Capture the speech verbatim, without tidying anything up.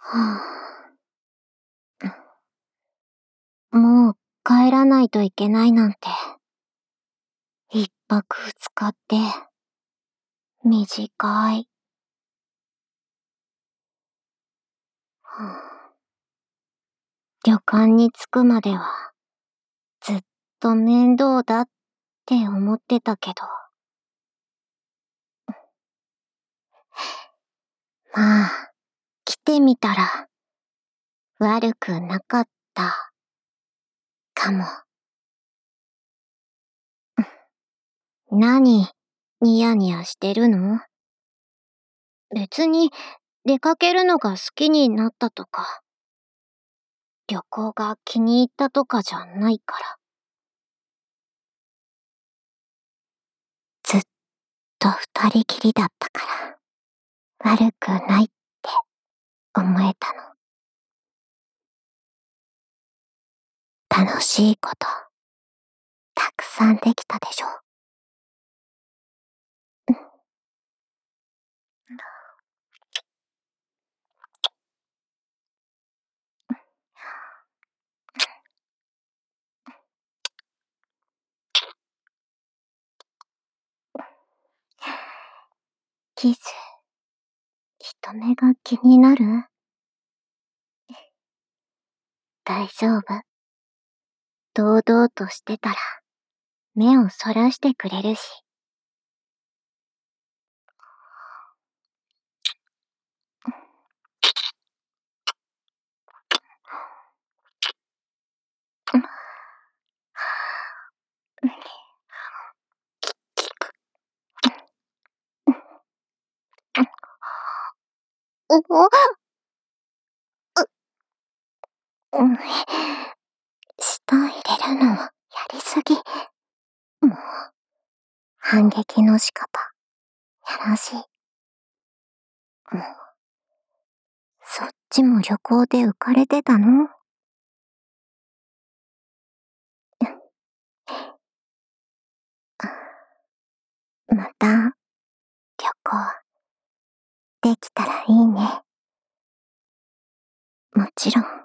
はあ、もう帰らないといけないなんて。一泊二日って、短い。はあ、旅館に着くまでは、ずっと面倒だって思ってたけど。まあ、来てみたら、悪くなかった、かも。何、ニヤニヤしてるの？別に、出かけるのが好きになったとか、旅行が気に入ったとかじゃないから。ずっと二人きりだったから、悪くないって思えたの。楽しいこと、たくさんできたでしょ。キス、人目が気になる？大丈夫。堂々としてたら、目をそらしてくれるし。おお、う、うん、舌入れるの、やりすぎ。もう、反撃の仕方、やらしい。もう、そっちも旅行で浮かれてたの？また、旅行、できたらいいね。もちろん、